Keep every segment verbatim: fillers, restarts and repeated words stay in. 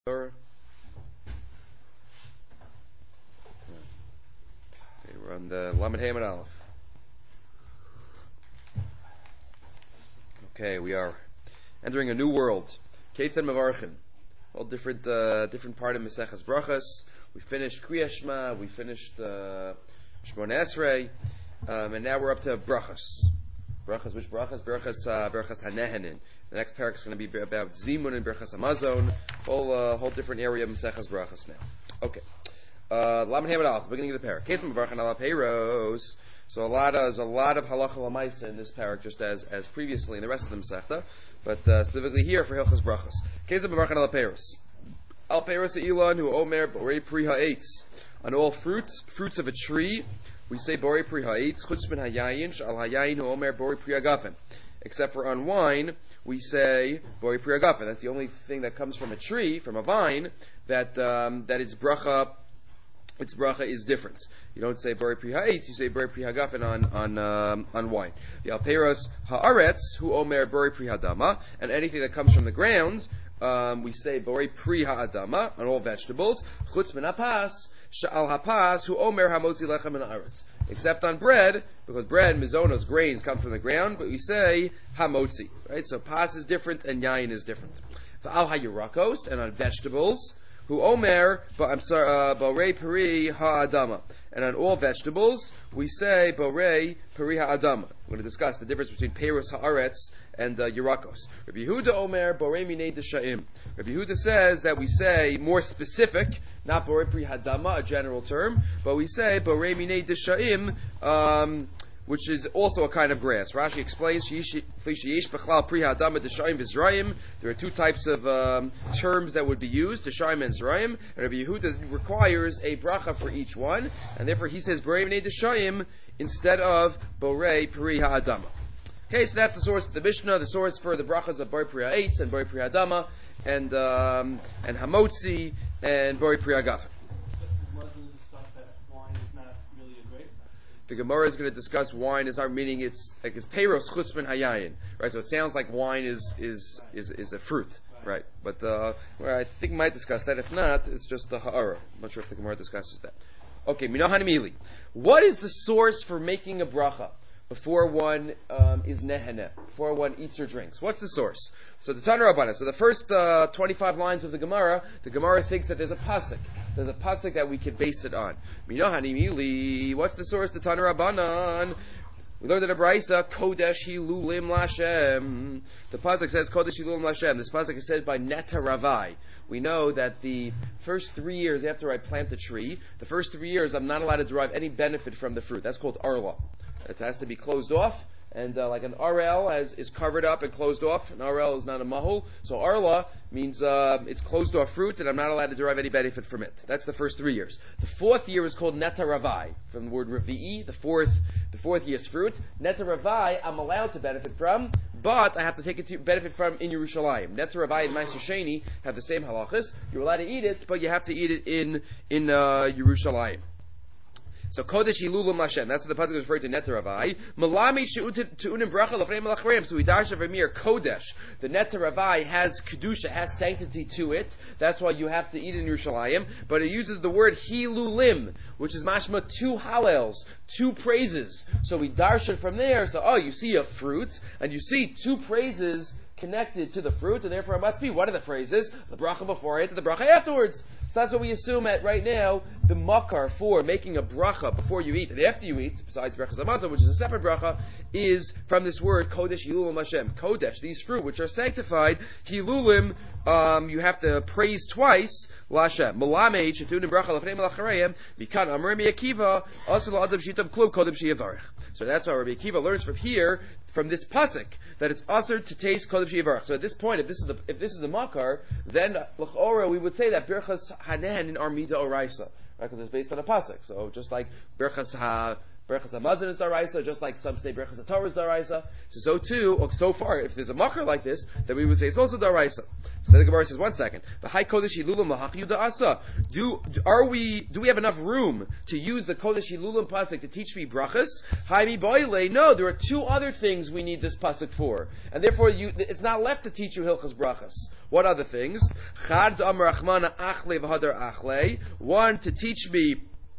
Okay, we're on the Lamed Hey and Aleph. Okay, we are entering a new world. Keitzad Mevarchin. All different, uh, different part of Maseches Brachas. We finished Kriya Shema. We finished uh, Shmona Esrei, um, and now we're up to Brachas. Brachas, which Brachas? Brachas, uh, Brachas Hanehenin. The next parak is going to be about Zimun and Brachas Hamazon. Whole, uh, whole different area of Maseches Brachas now. Okay. Uh, Lamed Hey and Aleph, beginning of the parak. Keitzad Mevarchin Ala Peiros. So a lot of, there's a lot of halacha l'maisa in this parak, just as as previously in the rest of the Masechta, but uh, specifically here for Hilchas Brachas. Keitzad Mevarchin Ala Peiros. Al Peiros Ilan hu Omer Borei Pri Ha'etz. On all fruits, fruits of a tree, we say Borei Pri Ha'etz. Chutz min hayayin sh'al hayayin hu Omer Borei Pri Hagafen. Except for on wine, we say Borei Pri Hagafen. That's the only thing that comes from a tree, from a vine, that um, that its bracha. Its bracha is different. You don't say Borei Pri Ha'etz, you say Borei Pri Hagafen on on um, on wine. The Alperos Haaretz, hu Omer Borei Pri Hadama, and anything that comes from the ground, um, we say Borei Pri Ha'adama on all vegetables. Chutz min hapas, sha'al hapas, hu Omer Hamotzi Lechem min haaretz. Except on bread, because bread, mizonos, grains come from the ground, but we say Hamotzi. Right? So pas is different and yayin is different. V'al ha'yirakos, and on vegetables, who Omer, but I'm sorry, uh, Borei Peri Ha'adama. And on all vegetables, we say Borei Peri Ha'adama. We're going to discuss the difference between Peros Ha'aretz and uh, Yerakos. Rabbi Yehuda Omer, Borei Minei Deshaim. Rabbi Yehuda says that we say more specific, not Borei Peri Ha'adama, a general term, but we say Borei Minei Deshaim, um, which is also a kind of grass. Rashi explains, there are two types of um, terms that would be used, Deshayim and Zrayim, and Rabbi Yehuda requires a bracha for each one, and therefore he says Borei Minei Deshayim instead of Borei Peri Ha'adama. Okay, so that's the source of the Mishnah, the source for the brachas of Borei Pri Ha'etz and Borei Pri Ha'adama, and, um, and Hamotzi, and Borei Pri Hagafen. The Gemara is going to discuss wine as our meaning. It's like it's peiros chutz min hayayin, right? So it sounds like wine is is is, is a fruit, right? But uh, well, I think we might discuss that. If not, it's just the ha'ara. I'm not sure if the Gemara discusses that. Okay, minohan mili. What is the source for making a bracha before one um, is neheneh, before one eats or drinks? What's the source? So the Tana Rabbana. So the first uh, twenty-five lines of the Gemara, the Gemara thinks that there's a pasuk. There's a pasuk that we could base it on. Minohani mili. What's the source? The Tana Rabbanan. We learned in a Brisa, Kodesh Hilulim Lashem. The pasuk says Kodesh Hilulim Lashem. This pasuk is said by Neta Ravai. We know that the first three years after I plant a tree, the first three years I'm not allowed to derive any benefit from the fruit. That's called arla. It has to be closed off, and uh, like an arel has, is covered up and closed off. An arel is not a mahul, so arla means uh, it's closed off fruit, and I'm not allowed to derive any benefit from it. That's the first three years. The fourth year is called neta ravai, from the word revi'i. The fourth, the fourth year's fruit. Neta ravai, I'm allowed to benefit from, but I have to take it to benefit from in Yerushalayim. Neta ravai and Ma'aser Sheni have the same halachas. You're allowed to eat it, but you have to eat it in in uh, Yerushalayim. So Kodesh Hilulim Lashem. That's what the pasuk is referring to. Netaravai. Malami she'unim bracha l'fnei malachrim. So we darsha v'mir Kodesh. The Netaravai has kedusha, has sanctity to it. That's why you have to eat in Yerushalayim. But it uses the word Hilulim, which is mashma two hallels, two praises. So we darsha from there. So oh, you see a fruit and you see two praises connected to the fruit, and therefore it must be one of the phrases, the bracha before it and the bracha afterwards. So that's what we assume at right now, the makar for making a bracha before you eat and after you eat, besides brachas hamazon, which is a separate bracha, is from this word, Kodesh Hilulim Hashem. Kodesh, these fruit which are sanctified, Hilulim, um, you have to praise twice, Lashem. Malamed, Shetunim bracha l'fnei malachareim, Mikan Amar Rabbi Akiva, also l'adam shitam klub kodem sheyavarech. So that's why Rabbi Akiva learns from here, from this pasuk, that it's usher to taste kodem sheyavarech. So at this point, if this is the if this is the makar, then l'chora we would say that birchas hanehen in our mida oraisa, right? Because it's based on a pasuk. So just like birchas ha Berachas Hamazon is daraisa, just like some say Berachas HaTorah is daraisa. So, so too, or so far, if there's a macher like this, then we would say it's also daraisa. So the Gemara says, one second. The High Kodesh Hilulim Lahach Yuda Asa. Do are we? Do we have enough room to use the Kodesh Hilulim pasuk to teach me brachas? Haimi Boile. No, there are two other things we need this pasuk for, and therefore you, it's not left to teach you Hilchas brachas. What other things? Chad Amar Achmana Achle V'Hadar Achle. One, to teach me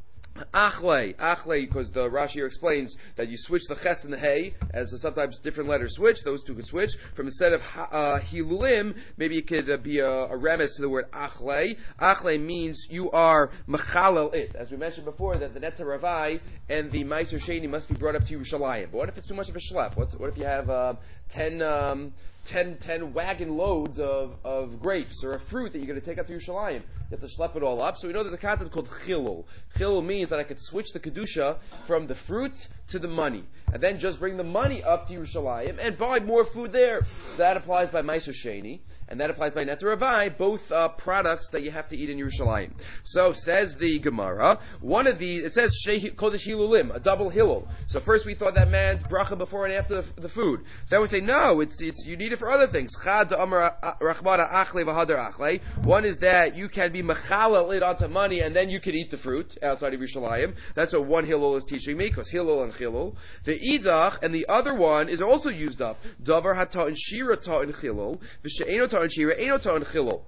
Achle, Achle, because the Rashi here explains that you switch the ches and the hey, as sometimes different letters switch, those two could switch. From instead of uh, hilulim, maybe it could uh, be a, a remez to the word Achle. Achle means you are machalel it. As we mentioned before, that the Neta Ravai and the Meiser Sheni must be brought up to Yerushalayim. But what if it's too much of a schlep? What, what if you have uh, ten... Um, Ten, ten wagon loads of, of grapes or a fruit that you're going to take up to Yerushalayim? You have to schlep it all up. So we know there's a concept called chilul. Chilul means that I could switch the kedusha from the fruit to the money, and then just bring the money up to Yerushalayim and buy more food there. So that applies by Meiser Sheni, and that applies by Neter Ravai, both uh, products that you have to eat in Yerushalayim. So says the Gemara, one of these, it says Kodesh Hilulim, a double Hilul. So first we thought that meant bracha before and after the, the food. So I would say no, it's it's you need it for other things. Chad Amar Rachmana Achle V'Hadar Achle. One is that you can be mechalel it onto money and then you can eat the fruit outside of Yerushalayim. That's what one Hilul is teaching me, because Hilul and Chilul. The Idach, and the other one is also used up. Davar Hata and Shira Ta and Chilul. V'She'eno Ta and Shira, Eno Ta and Chilul.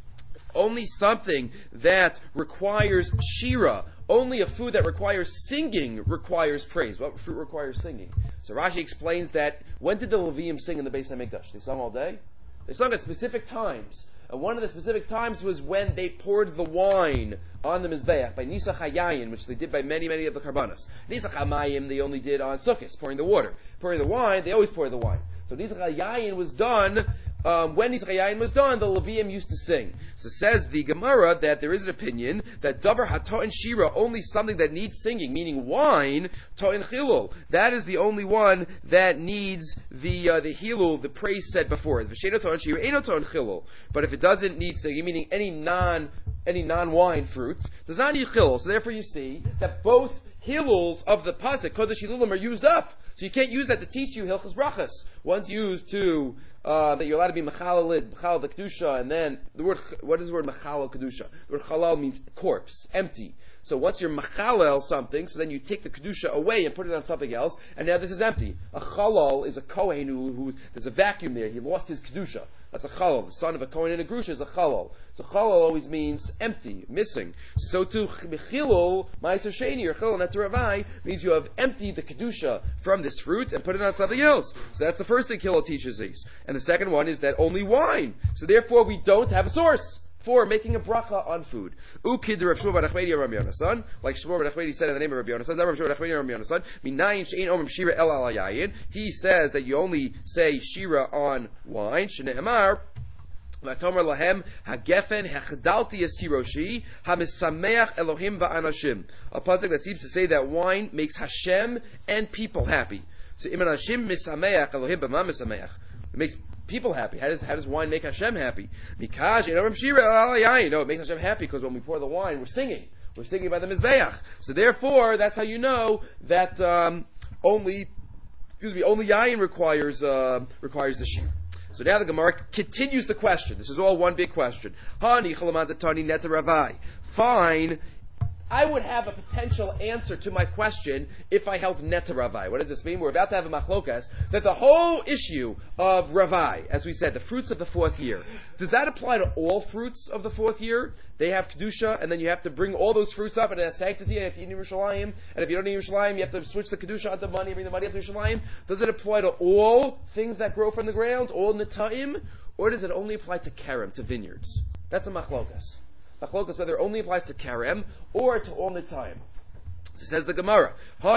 Only something that requires shira, only a food that requires singing requires praise. What fruit requires singing? So Rashi explains that when did the Levium sing in the Beis HaMikdash? They sung all day? They sung at specific times. And one of the specific times was when they poured the wine on the Mizbeach by Nisach HaYayin, which they did by many, many of the Karbanos. Nisach HaMayim they only did on Sukkot, pouring the water. Pouring the wine, they always pour the wine. So Nisach HaYayin was done. Um, when Nisach HaYayin was done, the Levium used to sing. So says the Gemara that there is an opinion that Davar Hata and Shira, only something that needs singing, meaning wine, Ta and Chilul. That is the only one that needs the uh, the Hilul, the praise said before. V'She'eno Ta and Shira, Eino Ta and Chilul. But if it doesn't need singing, meaning any non any non-wine fruit, does not need Chilul. So therefore you see that both Hiluls of the pasuk Kodesh Hilulim are used up. So you can't use that to teach you Hilchas Brachas. One's used to uh, that you're allowed to be Mechalal Mechalal the Kedusha, and then the word, what is the word Mechalal Kedusha? The word Chalal means corpse, empty. So once you're Mechalal something, so then you take the Kedusha away and put it on something else, and now this is empty. A Chalal is a Kohen who, who there's a vacuum there. He lost his Kedusha. That's a Chalal. The son of a Kohen and a Grusha is a Chalal. So Chalal always means empty, missing. So to Chilul, Ma'aser Sheni, or Chilul Neter Ravai, means you have emptied the Kedusha from this fruit and put it on something else. So that's the first thing Chilul teaches us. And the second one is that only wine. So therefore we don't have a source for making a bracha on food. Ukid Rav Shmuel bar Nachmani Rabbi Yonasan, like Shmuel bar Nachmani said in the name of Rabbi Yonasan, Rav Shmuel bar Nachmani Rabbi Yonasan, Minayin she'ein omrim shira el al yayin. He says that you only say shira on wine. Shne'emar V'atomer lahem hagefen hechdalti esiroshi hamisameach Elohim va'anashim. A pasuk that seems to say that wine makes Hashem and people happy. So iman Hashem misameach Elohim b'ma misameach. It makes people happy. How does how does wine make Hashem happy? Mikaj enomrim shira al yayin. No, it makes Hashem happy because when we pour the wine, we're singing. We're singing by the Mizbeach. So therefore, that's how you know that um, only, excuse me, only yayin requires uh, requires the shir. So now the Gemara continues the question. This is all one big question. Hani chalamandatani neta ravai. Fine. I would have a potential answer to my question if I held neta ravai. What does this mean? We're about to have a machlokas that the whole issue of ravai, as we said, the fruits of the fourth year, does that apply to all fruits of the fourth year? They have kedusha, and then you have to bring all those fruits up, and it has sanctity, and if you eat in Yerushalayim, and if you don't eat in Yerushalayim, you have to switch the kedusha onto money, and bring the money up to Yerushalayim. Does it apply to all things that grow from the ground, all netaim, or does it only apply to kerem, to vineyards? That's a machlokas. Machlokas whether it only applies to kerem or to all netaim. So says the Gemara,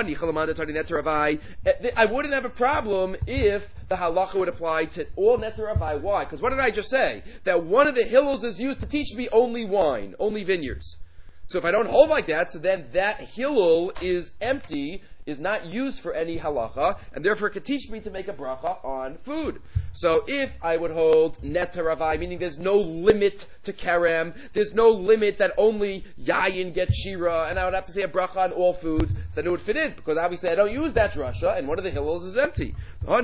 I wouldn't have a problem if the halacha would apply to all neter ravai. Why? Because what did I just say? That one of the hills is used to teach me only wine, only vineyards. So if I don't hold like that, so then that hillel is empty, is not used for any halacha, and therefore it could teach me to make a bracha on food. So if I would hold neta ravai, meaning there's no limit to kerem, there's no limit that only yayin gets shira, and I would have to say a bracha on all foods, so then it would fit in, because obviously I don't use that drasha, and one of the hillels is empty. But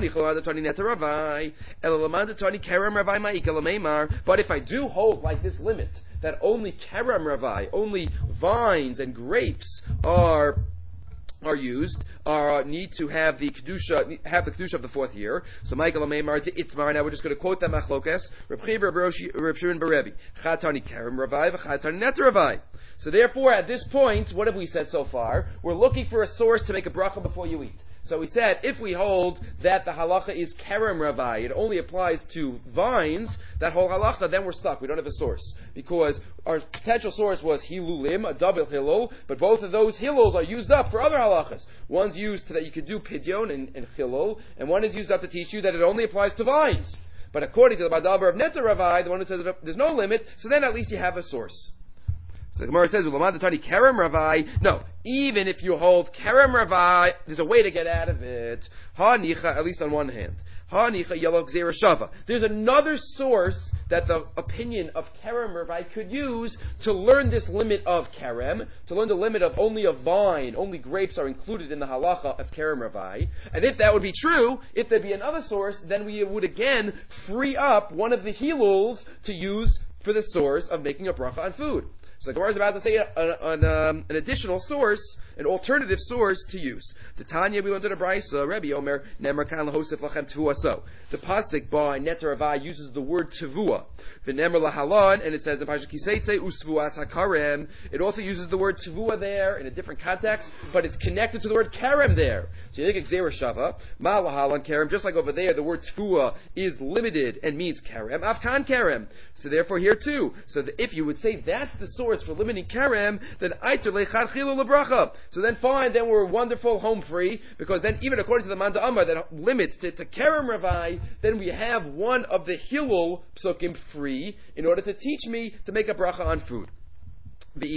if I do hold like this limit, that only kerem ravai, only vines and grapes are are used, are need to have the kedusha, have the kedusha of the fourth year. So Michael Ameimar to Itmar, now we're just going to quote that machlokas. Reb Chiva, Reb Shimon bar Rebbe, Chatani kerem ravai, v'chatani net ravai. So therefore, at this point, what have we said so far? We're looking for a source to make a bracha before you eat. So we said, if we hold that the halacha is kerem ravai, it only applies to vines, that whole halacha, then we're stuck. We don't have a source. Because our potential source was hilulim, a double hilul, but both of those hiluls are used up for other halachas. One's used so that you could do pidyon and, and hilul, and one is used up to teach you that it only applies to vines. But according to the Madaber of Neta Ravai, the one who says that there's no limit, so then at least you have a source. So the Gemara says, kerem ravai. No, even if you hold kerem ravai, there's a way to get out of it. Ha-nicha, at least on one hand. Ha-nicha yellow gzera shava. There's another source that the opinion of kerem ravai could use to learn this limit of kerem, to learn the limit of only a vine, only grapes are included in the halacha of kerem ravai. And if that would be true, if there'd be another source, then we would again free up one of the hiluls to use for the source of making a bracha on food. So the Gemara is about to say an, um, an additional source, an alternative source to use. The Tanya, we learned in the Brisa, Rebbe Omer, Nemer kan lahosef lachem tevua so. The pasuk by Neter Ravai uses the word tevua. The Nemer lahalan, and it says in Pasuk Kiseitze usvuas hakarem. It also uses the word tevua there in a different context, but it's connected to the word kerem there. So you think Gzera Shava, ma lahalan kerem, just like over there, the word tevua is limited and means kerem, afkan kerem. So therefore here too. So the, if you would say that's the source for limiting kerem, then aitur lechad chilu lebracha. So then fine, then we're wonderful, home free, because then even according to the Manda Amar that limits to, to kerem ravai, then we have one of the hilul psukim free in order to teach me to make a bracha on food. But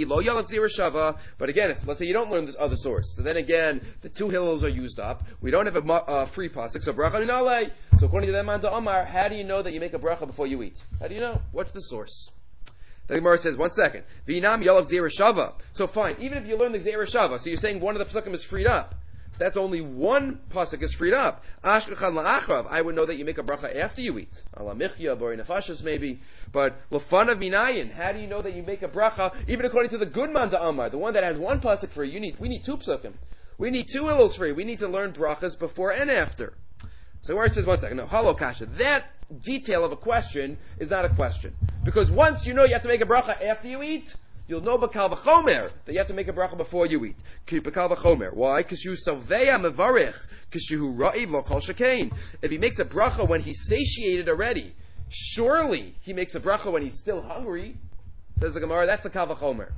again, if, let's say you don't learn this other source, so then again, the two hiluls are used up. We don't have a uh, free pasuk, so bracha ninale. So according to the Manda Amar, how do you know that you make a bracha before you eat? How do you know? What's the source? The Gemara says, one second. V'inam yalav gzeira shava. So fine, even if you learn the gzeira shava, so you're saying one of the psukim is freed up. So that's only one pasuk is freed up. Ashkachan la'achrav. I would know that you make a bracha after you eat. Ala michya, bori nefashas maybe. But lefanav minayin. How do you know that you make a bracha? Even according to the good Manda Amar, the one that has one pasuk free, you need, we need two psukim. We need two illos free. We need to learn brachas before and after. So where it says, one second, no, halo kasha. That detail of a question is not a question. Because once you know you have to make a bracha after you eat, you'll know b'kal v'chomer that you have to make a bracha before you eat. B'kal v'chomer. Why? Because you savveya mevarich, kishu ra'iv lo kol shekain. If he makes a bracha when he's satiated already, surely he makes a bracha when he's still hungry. Says the Gemara, that's the kal v'chomer.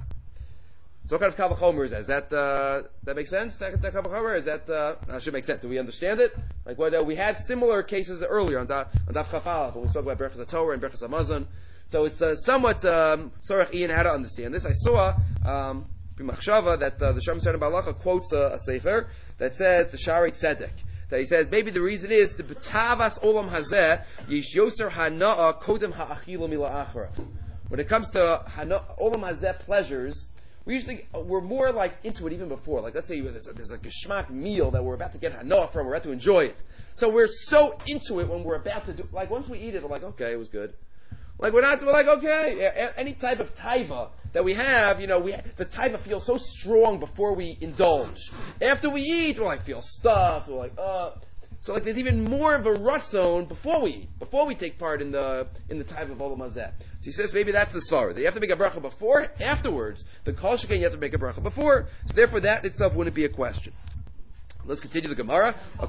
So what kind of kal v'chomer is that? Is that, uh, that makes sense? That, that kal v'chomer? Is that, uh, that should make sense. Do we understand it? Like what, uh, we had similar cases earlier on, da, on Daf Chafalach when we spoke about Berachas HaTorah and Berachas HaMazon. So it's, uh, somewhat, um, Sorach Ian how to understand this. I saw, um, B'machshava that, uh, the Shem Sern Balacha quotes a, a sefer that says, the Shari Tzedek. That he says, maybe the reason is, the B'tavas Olam Hazeh, Yish Yoser Hana'a Kodem Ha'achilu Mila Achra. When it comes to hana, Olam Hazeh pleasures, we usually, we're more like into it even before. Like, let's say there's a, there's a geschmack meal that we're about to get hanoah from, we're about to enjoy it. So we're so into it when we're about to do, like, once we eat it, we're like, okay, it was good. Like, we're not, we're like, okay, any type of taiva that we have, you know, we, the taiva feels so strong before we indulge. After we eat, we're like, feel stuffed, we're like, uh, so like there's even more of a ratzon before we eat, before we take part in the in the type of Olam Hazeh. So he says maybe that's the svara. That you have to make a bracha before, afterwards. The kol shekain you have to make a bracha before. So therefore that itself wouldn't be a question. Let's continue the Gemara. Uh,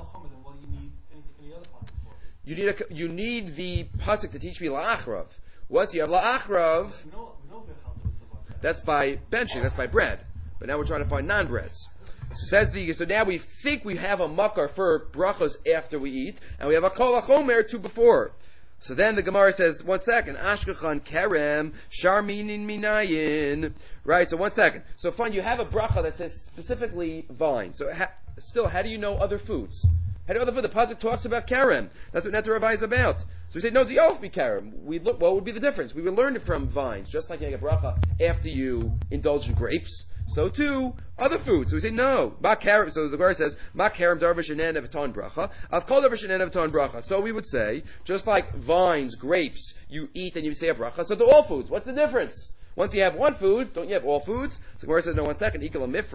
you need a, you need the pasuk to teach me la'achrav. Once you have la'achrav, that's by benching, that's by bread. But now we're trying to find non-breads. So says the so now we think we have a makar for brachos after we eat, and we have a kol hachomer to before. So then the Gemara says, one second, ashkachan kerem sharminin minayin. Right. So one second. So fine, you have a bracha that says specifically vine. So ha, still, how do you know other foods? How do other food? The pasuk talks about karem. That's what Netter Ravai is about. So we say, no, the oath be karem. We look, what would be the difference? We would learn it from vines, just like you make a bracha after you indulge in grapes. So too, other foods. So we say, no, ma karem. So the Gemara says, ma karem darvish and evaton bracha. I've called darvish and evaton bracha. So we would say, just like vines, grapes, you eat and you say a bracha. So to all foods, what's the difference? Once you have one food, don't you have all foods? So Gemara says, no, one second.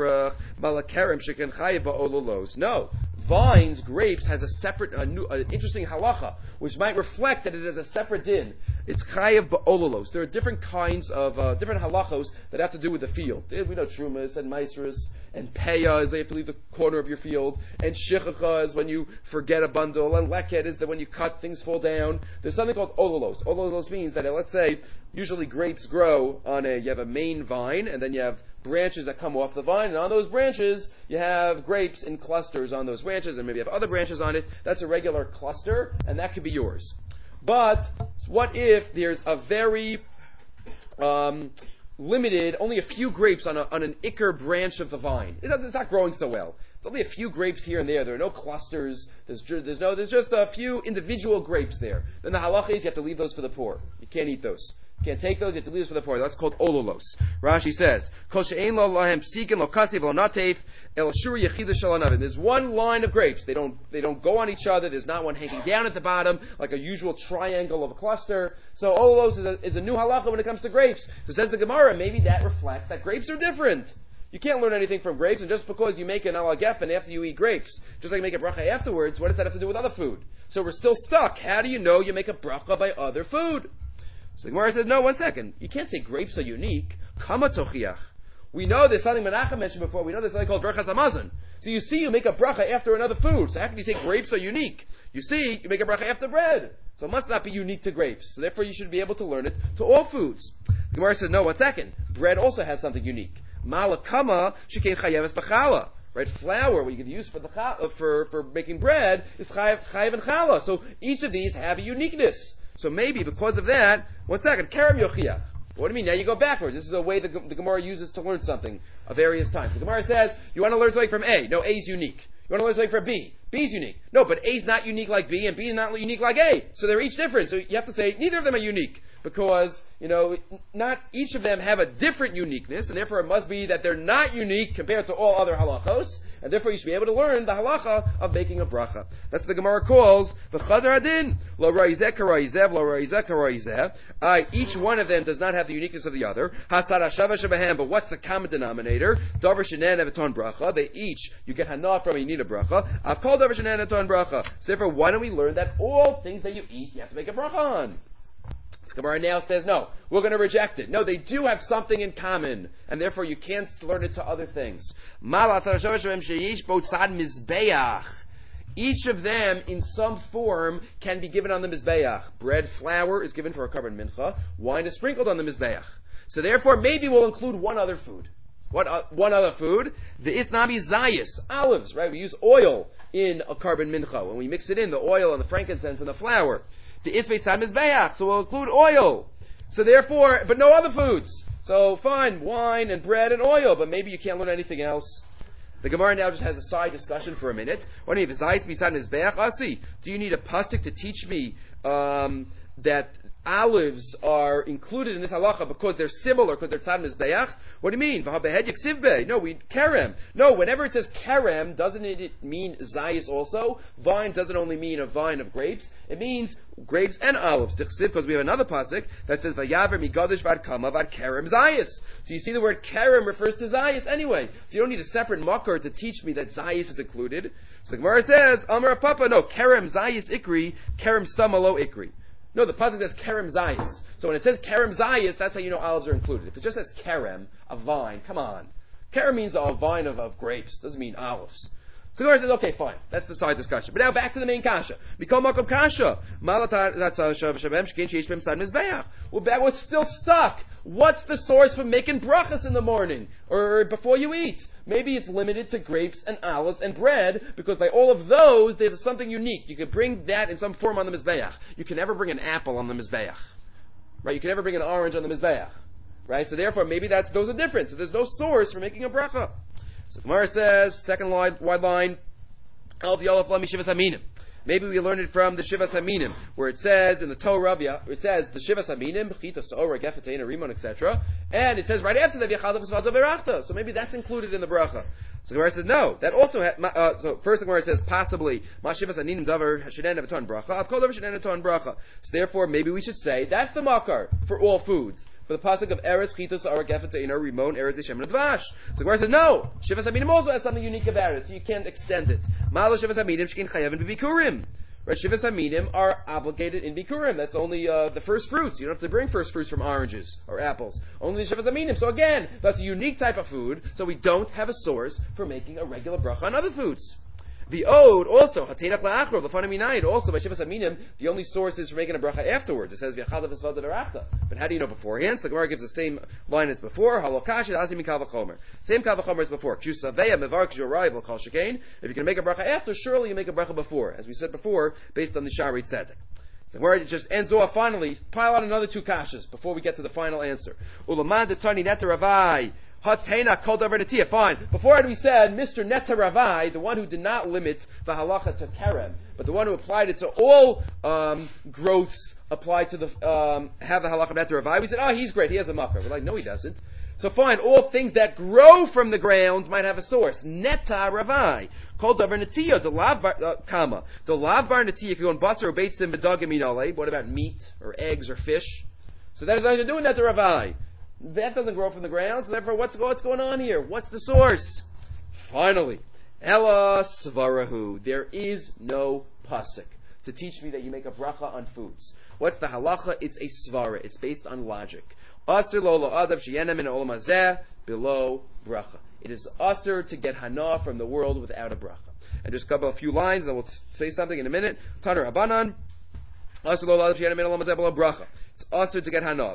No. Vines, grapes, has a separate, a new, an interesting halacha, which might reflect that it is a separate din. It's chayav ba'ololos. There are different kinds of, uh, different halachos that have to do with the field. We know trumas and maisrus, and peya is that you have to leave the corner of your field, and shichacha is when you forget a bundle, and leket is that when you cut, things fall down. There's something called ololos. Ololos means that, uh, let's say, usually grapes grow on a, you have a main vine, and then you have branches that come off the vine, and on those branches, you have grapes in clusters on those branches, and maybe you have other branches on it. That's a regular cluster, and that could be yours. But, what if there's a very, um, limited, only a few grapes on, a, on an ikr branch of the vine? It it's not growing so well. It's only a few grapes here and there. There are no clusters. There's, there's no, there's just a few individual grapes there. Then the halacha is you have to leave those for the poor. You can't eat those. You can't take those, you have to leave those for the poor. That's called ololos. Rashi says, Kol she'ein lo lahem psikin lo kasiv lo natef el shuri yechida shalanavim. There's one line of grapes. They don't, they don't go on each other. There's not one hanging down at the bottom, like a usual triangle of a cluster. So ololos is a, is a new halacha when it comes to grapes. So says the Gemara, maybe that reflects that grapes are different. You can't learn anything from grapes, and just because you make an ala geffen after you eat grapes, just like you make a bracha afterwards, what does that have to do with other food? So we're still stuck. How do you know you make a bracha by other food? So the Gemara says, no, one second. You can't say grapes are unique. Kama tochiach. We know there's something Menachem mentioned before. We know there's something called brachas hamazon. So you see, you make a bracha after another food. So how can you say grapes are unique? You see, you make a bracha after bread. So it must not be unique to grapes. So therefore you should be able to learn it to all foods. The Gemara says, no, one second. Bread also has something unique. Malakama shikein chayeves b'chala. Right, flour, what you can use for the chala, for for making bread, is chayev, chayev and chala. So each of these have a uniqueness. So maybe because of that, one second, karem yochiach. What do you mean? Now you go backwards. This is a way the, the Gemara uses to learn something at various times. The Gemara says, you want to learn something from A. No, A is unique. You want to learn something from B. B is unique. No, but A is not unique like B, and B is not unique like A. So they're each different. So you have to say, neither of them are unique. Because, you know, not each of them have a different uniqueness, and therefore it must be that they're not unique compared to all other halachos, and therefore you should be able to learn the halacha of making a bracha. That's what the Gemara calls the chazar hadin. Lo ra'izeh kara'izev, lo ra'izeh kara'izev. Each one of them does not have the uniqueness of the other. Hatzar hashava shebehem, but what's the common denominator? Davar shenen evaton bracha. They each, you get hana from, you need a bracha. I've called davar shenen evaton bracha. So therefore, why don't we learn that all things that you eat, you have to make a bracha on? This Gemara now says, no, we're going to reject it. No, they do have something in common, and therefore you can't learn it to other things. Each of them, in some form, can be given on the mizbeach. Bread, flour is given for a carbon mincha. Wine is sprinkled on the mizbeach. So therefore, maybe we'll include one other food. What uh, one other food? The isnami zayis, olives, right? We use oil in a carbon mincha. When we mix it in, the oil and the frankincense and the flour. The isvei tzad mizbeach, so we'll include oil. So therefore, but no other foods. So fine, wine and bread and oil, but maybe you can't learn anything else. The Gemara now just has a side discussion for a minute. What do you have? Zayis beside mizbeach asi? Do you need a pasuk to teach me um, that olives are included in this halacha because they're similar, because they're tzad mizbeach? What do you mean? No, we kerem. No, whenever it says kerem, doesn't it mean zayis also? Vine doesn't only mean a vine of grapes. It means grapes and olives. Because we have another pasuk that says vayaver migadish vad kama vad kerem zayis. So you see the word kerem refers to zayis anyway. So you don't need a separate makar to teach me that zayis is included. So the Gemara says, Amar Papa, no, kerem zayis ikri, kerem stamalo ikri. No, the pasuk says kerem zayis. So when it says kerem zayis, that's how you know olives are included. If it just says kerem, a vine, come on. Kerem means a vine of, of grapes. Doesn't mean olives. So the Gemara says, okay, fine. That's the side discussion. But now back to the main kasha. Mikol makom kasha. Well, back, we're still stuck. What's the source for making brachas in the morning? Or before you eat? Maybe it's limited to grapes and olives and bread, because by all of those, there's something unique. You can bring that in some form on the mizbeach. You can never bring an apple on the mizbeach. Right? You can never bring an orange on the mizbeach. Right? So therefore, maybe that's, those are different. So there's no source for making a bracha. So Gemara says, second wide, wide line, Al Yolaf Lami Shivas Aminim. Maybe we learn it from the Shivas Haminim, where it says in the Torah, it says the Shivas Haminim, Chita, Saora, Gefetein, Rimon, et cetera. And it says right after that, Yachadav Svadav Erachta. So maybe that's included in the bracha. So the Gemara says no. That also, ha- uh, so first the Gemara says possibly, Ma Shivas Haminim Davar Hashanen Avaton Bracha, Av Kol Davar Hashanen Avaton Bracha. So therefore, maybe we should say that's the makar for all foods. For the pasuk of Eretz Chitos Saora Gefetein Rimon Eretz Yishem Nadvash. So the Gemara says no. Shivas Haminim also has something unique about it, so you can't extend it. Ma'ala Shivas Haminim Shkin Chayavin B'Bikurim. Right, Shivas Haminim are obligated in Bikurim. That's only uh, the first fruits. You don't have to bring first fruits from oranges or apples. Only the Shivas Haminim. So again, that's a unique type of food, so we don't have a source for making a regular bracha on other foods. The Ode also, Hateinach La'achro, L'fanaminayid, also by Shivas Haminim, the only source is for making a bracha afterwards. It says, V'yachadav Esvadav Erachta. But how do you know beforehand? So the Gemara gives the same line as before, Halokash Azim Kal V'chomer. Same Kal V'chomer as before. K'shusaveya Mevark Jorai V'chal Shekain. If you're going to make a bracha after, surely you make a bracha before. As we said before, based on the Shari Tzedek. So where it just ends off finally, pile on another two kashas before we get to the final answer. Ulamad Tani Netaravai. Hatena called over to Fine. Before we said Mister Neta Ravai, the one who did not limit the halacha to kerem, but the one who applied it to all um, growths applied to the um, have the halacha Neta Ravai. We said, oh, he's great. He has a makar. We're like, no, he doesn't. So fine, all things that grow from the ground might have a source. Neta Ravai. Called over Netiya, the lav bar, uh, kama. The lav bar Netiya, if you go on basar or beitzim bedagim minale. What about meat or eggs or fish? So that has nothing to do with Neta Ravai. That doesn't grow from the ground, so therefore what's, what's going on here? What's the source? Finally, Ella Svarahu. There is no pasuk to teach me that you make a bracha on foods. What's the halacha? It's a svara. It's based on logic. Asr lo lo adav sheyenem in olam hazeh below bracha. It is asr to get hana from the world without a bracha. And just a couple, a few lines, and then we'll say something in a minute. Taner Abanan. It's also to get hana.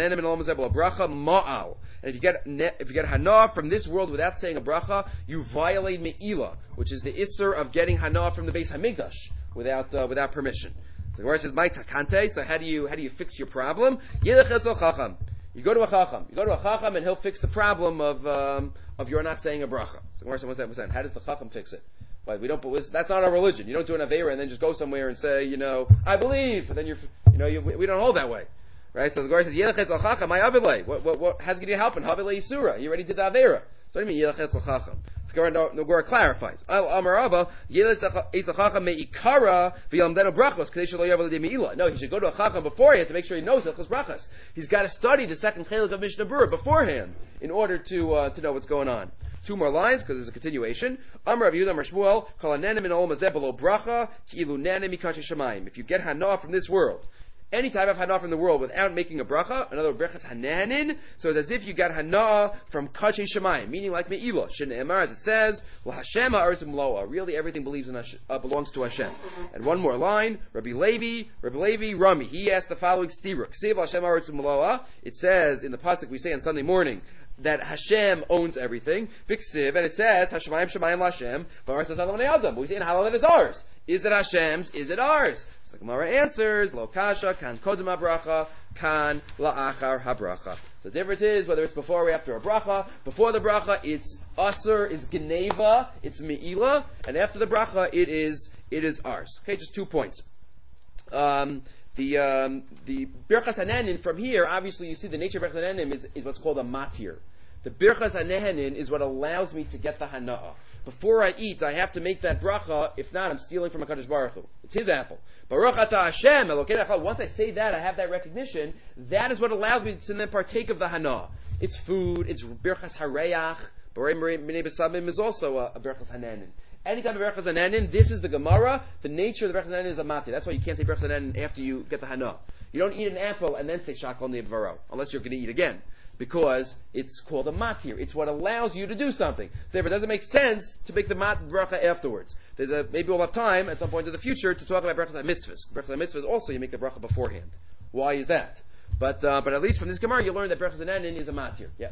And if you get if you get hana from this world without saying a bracha, you violate me'ila, which is the isser of getting hana from the Beis Hamikdash without uh, without permission. So the word says, "My takante." So how do you how do you fix your problem? You go to a chacham. You go to a chacham, and he'll fix the problem of um, of your not saying a bracha. So the word says, "What's that? What's that? How does the chacham fix it?" But we don't. That's not our religion. You don't do an avera and then just go somewhere and say, you know, I believe, and then you're, you know, you, we don't hold that way, right? So the Gemara says, "Yelachetz al chacham, my avilei." What, what, what? How's it going to help? Havilei yisura. You already did the avera. So what do you mean yelachetz al chacham? The Gemara clarifies. Al amarava yelachetz al chacham meikara v'yamdenu brachos kadei shelo yavel meila. No, he should go to a chacham beforehand to make sure he knows hilchos brachos. He's got to study the second chelik of Mishnah Berurah beforehand in order to uh, to know what's going on. Two more lines, because there's a continuation. Amar Rav Yehuda Amar Shmuel, Kol hanenem in olam hazeh below bracha, ki'ilu nanem mikashe shamayim. If you get hana from this world, any type of hana from the world without making a bracha, another brachas hananin, so it's as if you got hana from kashe shamayim, meaning like me'ilah. Shne'emar, as it says, L'Hashem ha'aretz u'mloa. Really, everything believes in Hashem, uh, belongs to Hashem. And one more line, Rabbi Levi, Rabbi Levi Rami, he asked the following stira. K'sev L'Hashem ha'aretz u'mloa. It says in the pasuk we say on Sunday morning, that Hashem owns everything. Fiksiv, and it says Hashemayim Shemayim Lashem. But we say in Halal that it's ours. Is it Hashem's? Is it ours? So the Gemara answers: Lo kasha kan kodem habracha, kan la'achar habracha. So the difference is whether it's before or after a bracha. Before the bracha, it's asur, it's geneva, it's meila, and after the bracha, it is it is ours. Okay, just two points. Um, The um, the Birchas Hananin from here, obviously you see the nature of Birchas Hananin is, is what's called a matir. The Birchas Hananin is what allows me to get the hana'ah. Before I eat, I have to make that bracha. If not, I'm stealing from HaKadosh Baruch Hu. It's His apple. Baruch atah Hashem, Elokeinu echad. Once I say that, I have that recognition. That is what allows me to then partake of the hana'ah. It's food. It's Birchas Hareach. Borei Minei B'Samim is also a, a Birchas Hananin. Any type of Berachas Hananin, this is the Gemara. The nature of the Berachas Hananin is a mati. That's why you can't say Berachas Hananin after you get the Hana. You don't eat an apple and then say Shakal Ne'evaro, unless you're going to eat again. Because it's called a matir. It's what allows you to do something. So therefore, it doesn't make sense to make the mat bracha afterwards. There's a, maybe we'll have time at some point in the future to talk about Berachas HaMitzvahs. Berachas HaMitzvahs also, you make the bracha beforehand. Why is that? But uh, but at least from this Gemara, you learn that Berachas Hananin is a matir. Yeah.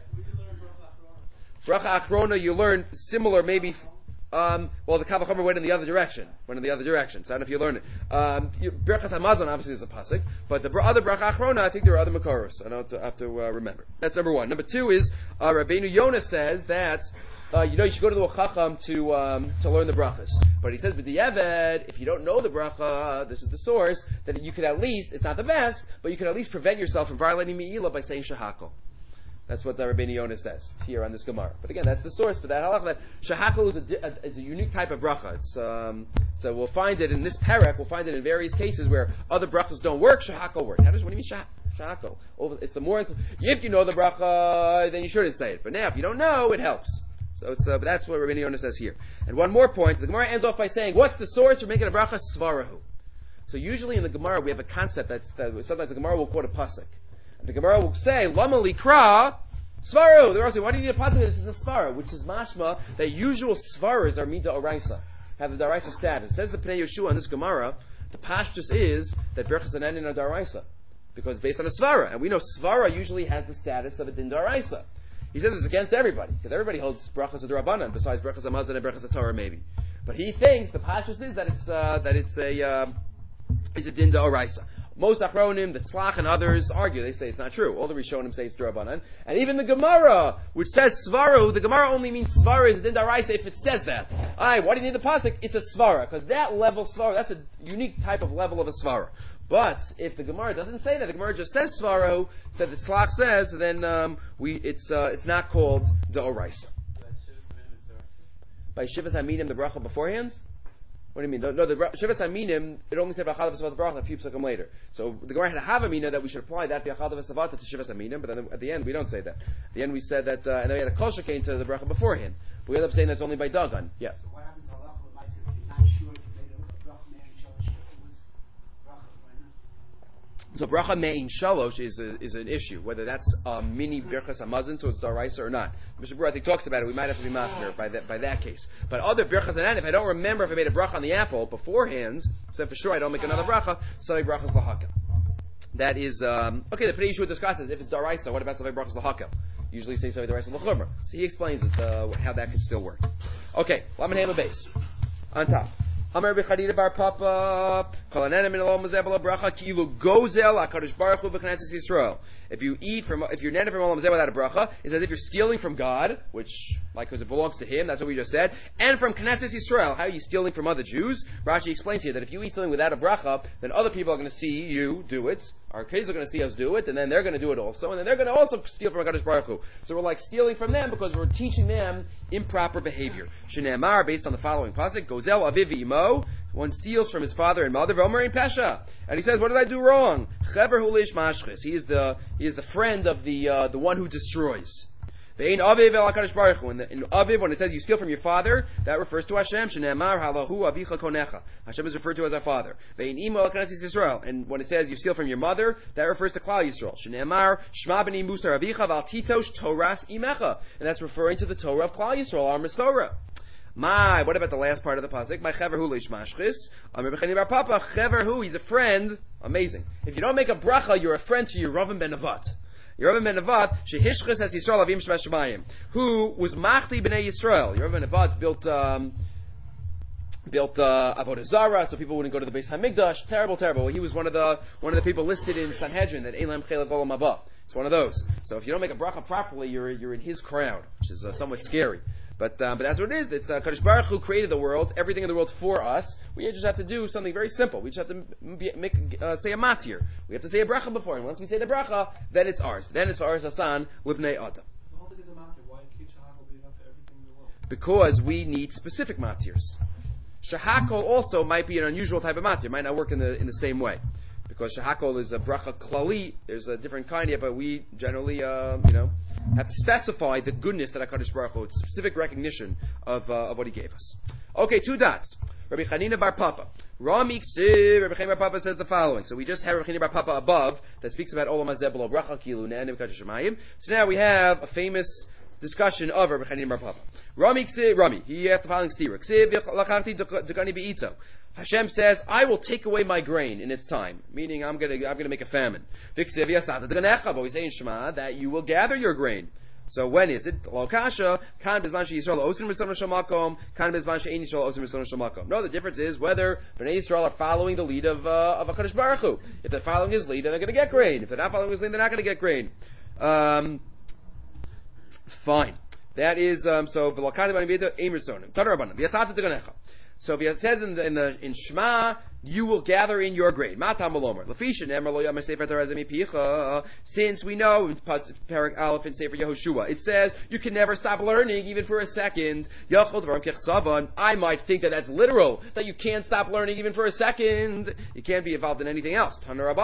Bracha Achrona, you learn similar, maybe... Um, well, the Kal V'chomer went in the other direction. Went in the other direction. So I don't know if you learn it. Um, Berachas Hamazon obviously is a pasuk, but the other Bracha Achrona, I think there are other Makoros. I don't have to, have to uh, remember. That's number one. Number two is uh, Rabbeinu Yonah says that uh, you know, you should go to the chacham to um, to learn the brachas. But he says, with the Eved, if you don't know the bracha, this is the source, that you could at least, it's not the best, but you can at least prevent yourself from violating Me'ilah by saying shahakol. That's what the Rabbeinu Yonah says here on this Gemara. But again, that's the source for that halach, that shahakol is a, a, is a unique type of bracha. It's, um, so we'll find it in this parak, we'll find it in various cases where other brachas don't work, shahakol works. How does, what do you mean shah, shahakol? It's the more, if you know the bracha, then you shouldn't say it. But now, if you don't know, it helps. So it's, uh, but that's what Rabbeinu Yonah says here. And one more point, the Gemara ends off by saying, what's the source for making a bracha? Svarahu. So usually in the Gemara we have a concept that's, that sometimes the Gemara will quote a pasuk. And the Gemara will say, Lama likra Svarahu. They're saying, why do you need a pasuk? This is a svara, which is mashma that usual svaras are mida oraisa, have the daraisa status. It says the Pnei Yeshua in this Gemara, the pashtus is that berachas anenin are daraisa, because it's based on a svara. And we know svara usually has the status of a din daraisa. He says it's against everybody, because everybody holds brachas of Rabbanan, besides brachas of Mazan and brachas of Torah, maybe. But he thinks the pashtus is that it's uh, that it's a uh, is a din d'oraisa. Most achronim, the tzlach and others argue. They say it's not true. All the Rishonim say it's Rabbanan, and even the Gemara, which says svaru, the Gemara only means svara is a din d'oraisa if it says that. Aye, why do you need the pasuk? It's a svara, because that level svara, that's a unique type of level of a svara. But if the Gemara doesn't say that, the Gemara just says svaro, said the tzlach says, then um, we it's uh, it's not called d'oraisa. By shivas haminim, the bracha beforehand. What do you mean? No, no the shivas haminim, it only said b'achal v'savat bracha a few psukim later. So the Gemara had a havamina that we should apply that b'achal v'savat to shivas haminim, but then at the end we don't say that. At the end we said that, uh, and then we had a kol shekain to the bracha beforehand. But we end up saying that's only by dagan. Yeah. So what happens to halacha l'maisa if you're not sure if you made a bracha me'in shalosh, if it was bracha right now? So bracha me'in shalosh is a, is an issue, whether that's a mini birchas hamazon, so it's daraisa or not. Mishnah Berurah I think talks about it. We might have to be machmir by that by that case. But other birchas and if I don't remember if I made a bracha on the apple beforehand, so for sure I don't make another bracha. Savei brachas lahaka. That is um, okay. The Pnei Yeshua discusses if it's daraisa. What about savei brachas lahaka? Usually say savei daraisa l'chumra. So he explains it, uh, how that could still work. Okay, lamed handle base on top. Amar b'chadida bar papa kol anena min olam hazeh b'lo bracha ki'ilu gozel hakadosh baruch hu b'knesses Yisrael. If you eat from, if you're nena from olam hazeh without a bracha, it's as if you're stealing from God, which, like, because it belongs to Him. That's what we just said. And from Knesset Yisrael, how are you stealing from other Jews? Rashi explains here that if you eat something without a bracha, then other people are going to see you do it. Our kids are going to see us do it, and then they're going to do it also, and then they're going to also steal from HaKadosh Baruch Hu. So we're like stealing from them because we're teaching them improper behavior. Shneimar, based on the following pasuk, Gozel aviv imo, one steals from his father and mother, V'omer ein pesha, and he says, what did I do wrong? Chever hu leish mashchis. He is the he is the friend of the uh, the one who destroys. Ve'ein aviv el HaKadosh Baruch Hu. In aviv, when it says you steal from your father, that refers to Hashem. Shneimar halahu avicha konecha. Hashem is referred to as our father. Ve'ein imo el Knesset Yisrael. And when it says you steal from your mother, that refers to Klal Yisrael. Shneimar shma b'ni musar avicha v'al titosh toras imecha. And that's referring to the Torah of Klal Yisrael, our Masorah. My, what about the last part of the pasuk? My chever hu leish mashchis. Amar b'chani bar papa chever hu. He's a friend. Amazing. If you don't make a bracha, you're a friend to your Ravim ben Nevat. Yeravim ben Nevat, shehishchis has Yisrael avim shebashamayim, who was machti b'nei Yisrael. Yeravim ben Nevat built um, built uh, Avodah Zarah, so people wouldn't go to the Beis Hamikdash. Terrible, terrible. He was one of the one of the people listed in Sanhedrin that Elam Chelav Olam Haba. It's one of those. So if you don't make a bracha properly, you're you're in his crowd, which is uh, somewhat scary. But um, but that's what it is. It's uh, Kadosh Baruch Hu created the world, everything in the world for us. We just have to do something very simple. We just have to be, make uh, say a matir. We have to say a bracha before, and once we say the bracha, then it's ours. Then it's for ours Hasan Livnei Adam. The whole thing is a matir. Why can't shahakol be enough for everything in the world? Because we need specific matirs. Shahakol also might be an unusual type of matir. It might not work in the in the same way. Because shahakol is a bracha klali. There's a different kind here, but we generally, uh, you know, have to specify the goodness that HaKadosh Baruch Hu, it's specific recognition of uh, of what He gave us. Okay, two dots. Rabbi Chanina bar Papa. Rami Ksiv, Rabbi Chanina bar Papa says the following. So we just have Rabbi Chanina bar Papa above that speaks about Olam Hazeh b'lo bracha kilu ne'enim kadosh shemayim. So now we have a famous discussion of Rabbi Chanina bar Papa. Rami Ksiv, Rami, he asked the following stira. Ksiv lachanti dekani be'ito. Hashem says, I will take away my grain in its time, meaning I'm going to I'm going to make a famine. But we say in Shema that you will gather your grain. So when is it? Lo kasha, kan bezman sheYisrael osin mitzvah shamakom, kan bezman she'ein Yisrael osin mitzvah shamakom. No, the difference is whether Bnei Yisrael are following the lead of uh, of HaKadosh Baruch Hu. If they're following His lead, then they're going to get grain. If they're not following His lead, they're not going to get grain. Um, fine. That is um, so. So it says in the in the in Shema, you will gather in your grain. Since we know in Parak Aleph in Sefer Yehoshua, it says you can never stop learning even for a second. I might think that that's literal, that you can't stop learning even for a second. You can't be involved in anything else.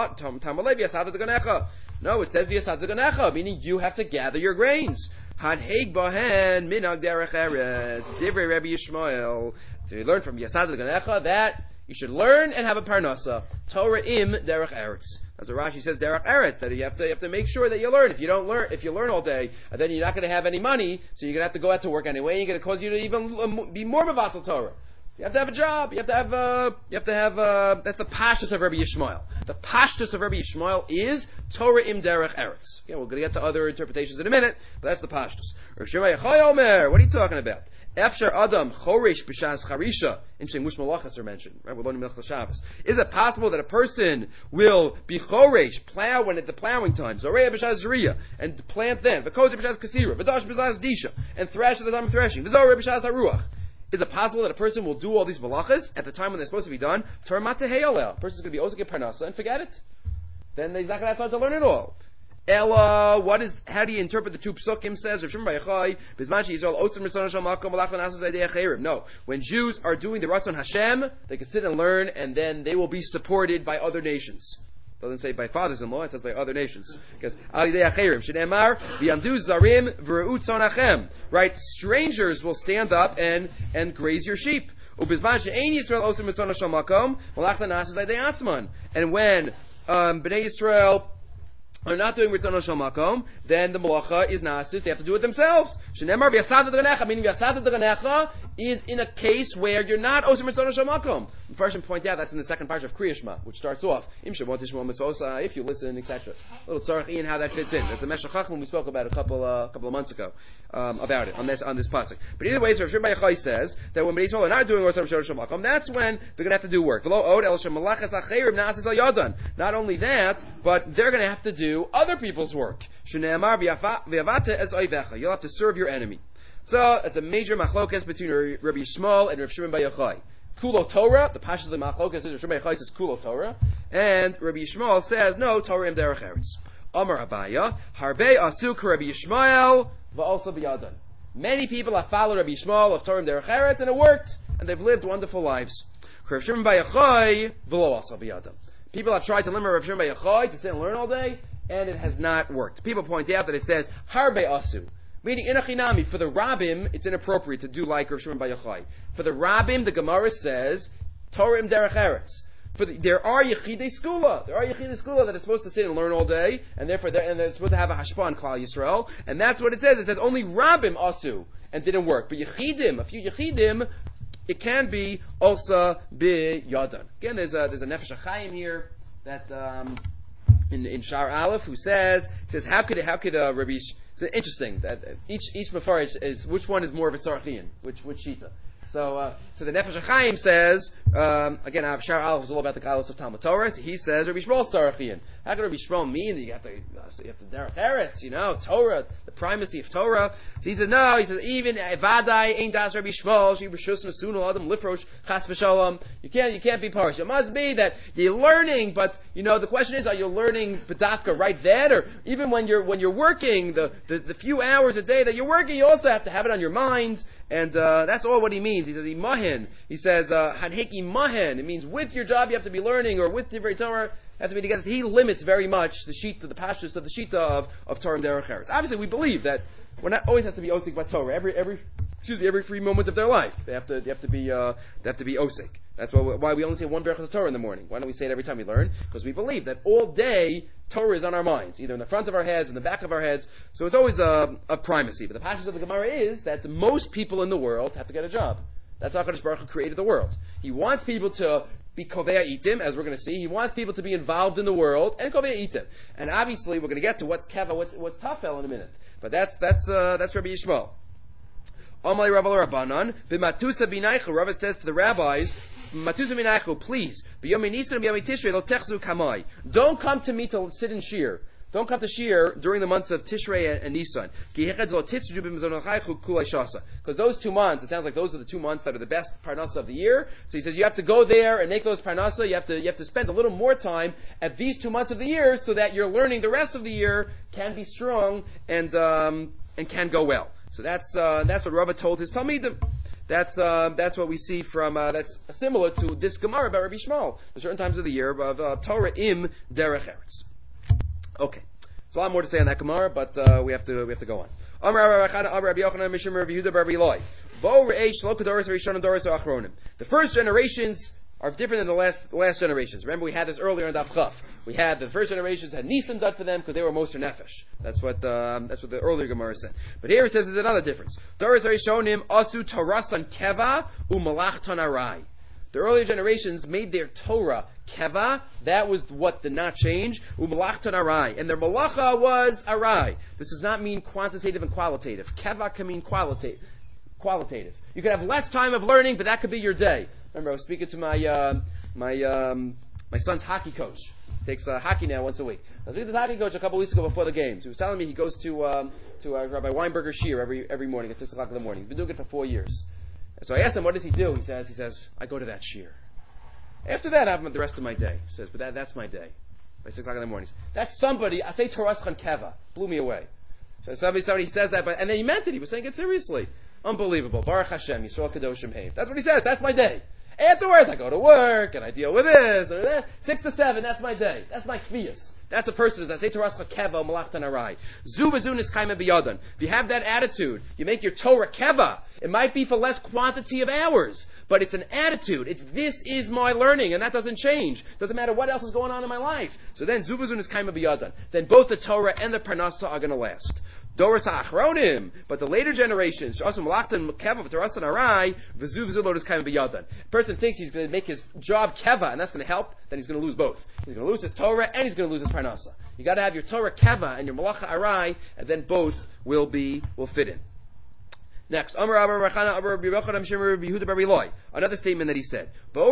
No, it says meaning you have to gather your grains. Hanheg bahen minag derech eretz. Divrei Rabbi Yishmael. So you learn from Yasad Ganecha that you should learn and have a parnasa. Torah im derech eretz. As Rashi says, derech eretz, that you have to you have to make sure that you learn. If you don't learn, if you learn all day, then you're not going to have any money, so you're going to have to go out to work anyway. You're going to cause you to even be more mevatel Torah. You have to have a job. You have to have. Uh, you have to have. Uh, that's the pashtus of Rabbi Yishmael. The pashtus of Rabbi Yishmael is Torah im derech eretz. Okay, we're going to get to other interpretations in a minute, but that's the pashtus. Rav Shimon Yochai Omer, what are you talking about? Efshar Adam Choresh B'Shas Charisha. Interesting, Mush Malachas are mentioned. Right, we're learning Melchel Shabbos. Is it possible that a person will be Choresh, plow when at the plowing time, Zoreya B'Shas Zriya, and plant then, V'Kozer B'Shas Kasira, V'Dash B'Shas Disha, and thrash at the time of threshing, V'Zoreh B'Shas Haruach? Is it possible that a person will do all these malachas at the time when they're supposed to be done? Torah mateheyolel. A person's going to be osik parnasa and forget it. Then he's not going to have time to learn it all. Ella, what is? How do you interpret the two psukim? Says Rav Shimon Bar Yochai, Bizman Yisrael osir mitzvah shel makom malach v'nasas idei acherim. No, when Jews are doing the Ratzon Hashem, they can sit and learn, and then they will be supported by other nations. It doesn't say by fathers-in-law; it says by other nations. Because alidei acherim shenemar v'yamdu zarim v'reut tzonachem. Right, strangers will stand up and and graze your sheep. Ubizman she'ein Yisrael osir mitzvah shel makom malach v'nasas idei atzman. And when um, Bnei Yisrael are not doing Ritzono Shel Makom, then the Malacha is Nasis, they have to do it themselves. Shenemar v'yasad d'ganecha, meaning v'yasad d'ganecha is in a case where you're not Osir Ritzono Shel Makom. The first point out that's in the second part of Kriya Shema, which starts off, Im Shemot Tishmo Mitzvosa, if you listen, et cetera. A little tzarech in how that fits in. There's a Meshech Chacham we spoke about a couple uh, couple of months ago um, about it, on this on this pasuk. But either way, so Rav Shimon Bar Yochai says that when Bnei Yisrael are not doing Osir Ritzono Shel Makom, that's when they're going to have to do work. Not only that, but they're going to have to do other people's work. You'll have to serve your enemy. So it's a major machlokas between Rabbi Yishmael and Rav Shimon Bar Yochai. Kulo Torah, the pashas of the machlokas is Rav Shimon Bar Yochai says Kulo Torah, and Rabbi Yishmael says no, Torah im derech eretz. Amar Abaya, Harbe asu Rabbi Yishmael va'alsa biyadan. Many people have followed Rabbi Yishmael of Torah im derech eretz, and it worked, and they've lived wonderful lives. Rav Shimon Bar Yochai v'lo alsa biyadan. People have tried to limit Rav Shimon Bar Yochai to sit and learn all day, and it has not worked. People point out that it says Harbe asu, meaning in a chinami. For the Rabbim, it's inappropriate to do like Rav Shimon Bar Yochai. For the Rabbim, the Gemara says Torah im derech eretz. For the, there are Yechidei Skula. There are Yechidei Skula that are supposed to sit and learn all day, and therefore they're, and they're supposed to have a hashpah on Klal Yisrael, and that's what it says. It says only Rabbim asu, and didn't work. But Yechidim, a few Yechidim, it can be also bi yadan. Again, there's a there's a Nefesh HaChaim here that. Um, In, in Shar Aleph, who says, says how could how could uh, Rabbi? It's interesting that each each Mefarish is which one is more of a tzarchian, which which shita. So uh, so the Nefesh HaChaim says um, again, Shar Aleph is all about the Galus of Talmud Torah. So he says Rabbi Shmuel tzarchian. How could Rabbi Shmuel mean that you have to uh, so you have to derech eretz, you know, Torah, the primacy of Torah? So he says no. He says even Vadai ain't das Rabbi Shmuel. She b'shus nesunul adam lifrosh chas v'shalom. You can't you can't be partial. It must be that you're learning, but you know the question is, are you learning b'dafka right then, or even when you're when you're working the, the the few hours a day that you're working, you also have to have it on your mind, and uh, that's all what he means. He says imahin. He says hadhik imahin. It means with your job you have to be learning, or with divrei Torah have to be together. So he limits very much the sheet, the pashtus of the shita of of Torah and derech eretz. Obviously, we believe that we're not always has to be osik by Torah every every excuse me every free moment of their life. They have to they have to be uh, they have to be osik. That's why, why we only say one berachas Torah in the morning. Why don't we say it every time we learn? Because we believe that all day Torah is on our minds, either in the front of our heads, in the back of our heads. So it's always a, a primacy. But the pashtus of the Gemara is that most people in the world have to get a job. That's how HaKadosh Baruch Hu created the world. He wants people to be kovei itim, as we're going to see. He wants people to be involved in the world and kovei itim. And obviously, we're going to get to what's keva, what's what's tafel in a minute. But that's that's uh, that's Rabbi Yishmael. Amalei Rabbi Rabbanan v'matusa binaychu. Rabbi says to the rabbis, matusa binaychu, please, b'yom nisan b'yom tishrei lo techzu kamai. Don't come to me to sit in shir. don't come to Shir during the months of Tishrei and Nisan. Because those two months, it sounds like those are the two months that are the best parnasa of the year. So he says you have to go there and make those parnasa. You have to you have to spend a little more time at these two months of the year so that your learning the rest of the year can be strong and um, and can go well. So that's uh, that's what Rava told his Talmidim. That's uh, that's what we see from uh, that's similar to this Gemara about Rabbi Shmuel. There's certain times of the year of uh, Torah im derech eretz. Okay, there's a lot more to say on that Gemara, but uh, we have to we have to go on. The first generations are different than the last the last generations. Remember, we had this earlier in Daf Chaf. We had the first generations had Nisan done for them because they were Moser Nefesh. That's what um, that's what the earlier Gemara said. But here it says there's another difference. Doros Harishonim asu Tarasan Keva umalachtan arai. The earlier generations made their Torah Keva. That was what did not change. Umalachtan arai, and their malacha was arai. This does not mean quantitative and qualitative. Keva can mean qualitative. Qualitative. You could have less time of learning, but that could be your day. Remember, I was speaking to my uh, my um, my son's hockey coach. He takes uh, hockey now once a week. I was speaking to the hockey coach a couple weeks ago before the games. He was telling me he goes to um, to uh, Rabbi Weinberger Shir every every morning at six o'clock in the morning. He's been doing it for four years. And so I asked him, what does he do? He says, he says, I go to that Shir. After that, I have the rest of my day. He says, but that that's my day. By six o'clock in the morning. That's somebody. I say Toras Chan Keva. Blew me away. So somebody somebody says that, but and then he meant it. He was saying it seriously. Unbelievable. Baruch Hashem, Yisrael Kadoshim Heiv. That's what he says. That's my day. Afterwards, I go to work, and I deal with this, or that. Six to seven, that's my day. That's my kfiyas. That's a person who's, I say, Torah Keva, Malachtan Arai. Zu v'zunis kaima biyadan. If you have that attitude, you make your Torah Keva. It might be for less quantity of hours, but it's an attitude. It's, this is my learning, and that doesn't change. Doesn't matter what else is going on in my life. So then, zu v'zunis kaima biyadan. Then both the Torah and the Parnasa are going to last. Doros ha'achronim, but the later generations, sh'asim malachtan keva v'tarasan arai, v'zu v'zilot is kaim b'yadan. A person thinks he's going to make his job keva, and that's going to help, then he's going to lose both. He's going to lose his Torah, and he's going to lose his parnasa. You got to have your Torah keva and your malacha arai, and then both will be, will fit in. Next, another statement that he said.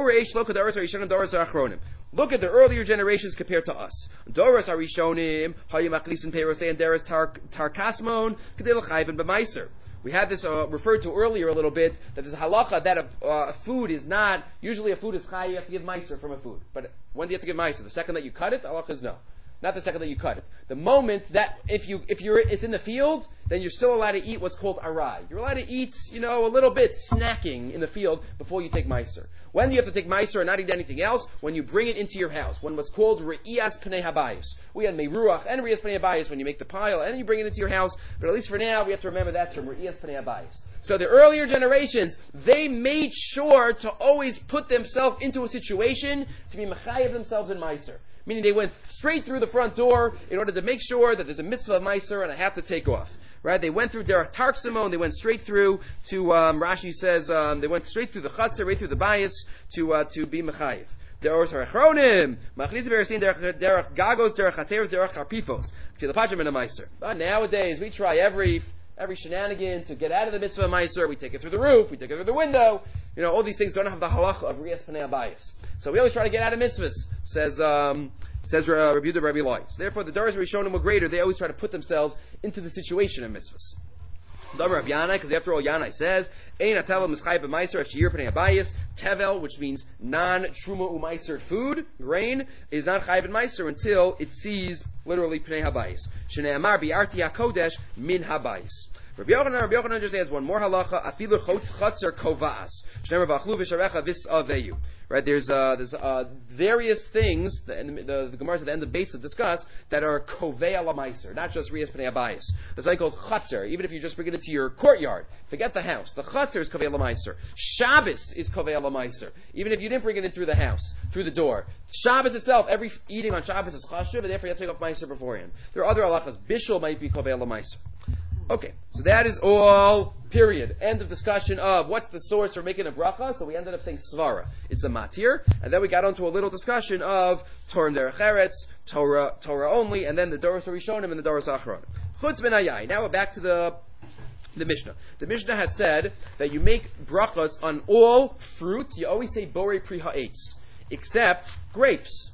Look at the earlier generations compared to us. Doros Harishonim, Hayimachlisin Peirosei, and Deres Tarkasmon, Kedel Chayven B'Maiser. We had this uh, referred to earlier a little bit, that there's a halacha that a, uh, a food is not, usually a food is chay, you have to give meiser from a food. But when do you have to give meiser? The second that you cut it, the halacha is no. Not the second that you cut it. The moment that, if you, if you're, it's in the field, then you're still allowed to eat what's called arai. You're allowed to eat, you know, a little bit snacking in the field before you take meiser. When do you have to take meiser and not eat anything else? When you bring it into your house. When what's called re'iyas pnei habayis. We had meiruach and re'iyas pnei habayis when you make the pile and then you bring it into your house. But at least for now, we have to remember that's from re'iyas pnei habayis. So the earlier generations, they made sure to always put themselves into a situation to be mechayev themselves in meiser. Meaning they went straight through the front door in order to make sure that there's a mitzvah of meiser and I have to take off. Right? They went through Derech Tarksimon, they went straight through to, um, Rashi says, um, they went straight through the Chatzar, right through the bias to, uh, to be mechayev. Deros harachronim, machlisim v'erasin derech gagos, derech chatzeros, derech harpifos. K'tilapachim in a meiser. But nowadays, we try every, every shenanigan to get out of the mitzvah of meiser. We take it through the roof, we take it through the window. You know, all these things don't have the halacha of riyas pnei habayis. So we always try to get out of mitzvahs, says, um, says uh, Rabbi Yehuda Rabbi Loi. So therefore, the Doros Rishonim were greater. They always try to put themselves into the situation of mitzvahs. Davar Rabbi Yanai, because after all, Yanai says, Ein atavel mischayv b'meiser at she'ir pnei habayis. Tevel, which means non-truma u'meiser food, grain, is not chayv b'meiser until it sees literally pnei habayis. Shne'amar bi'arti hakodesh min habayis. Rabbi Yochanan, Rabbi Yochanan just adds one more halacha. Afilu chotzer kova'as. Shne'amar v'achlu v'sharecha v's'aveyu. Right, there's uh, there's uh, various things, the, the, the Gemara's at the end of the Beis discuss, that are kovei ala meiser, not just riyas pnei habayis. There's something called chatzer, even if you just bring it into your courtyard. Forget the house. The chatzer is kovei ala meiser. Shabbos is kovei ala meiser. Even if you didn't bring it in through the house, through the door. Shabbos itself, every eating on Shabbos is chashuv, and therefore you have to take off meiser beforehand. There are other halachas. Bishul might be kovei ala meiser. Okay, so that is all, period. End of discussion of what's the source for making a bracha. So we ended up saying svara. It's a matir. And then we got onto a little discussion of Torah derech eretz, Torah, Torah only, and then the Doros Rishonim and the Doros Achronim. Chutz ben hayai. Now we're back to the, the Mishnah. The Mishnah had said that you make brachas on all fruit. You always say borei pri ha'etz, except grapes.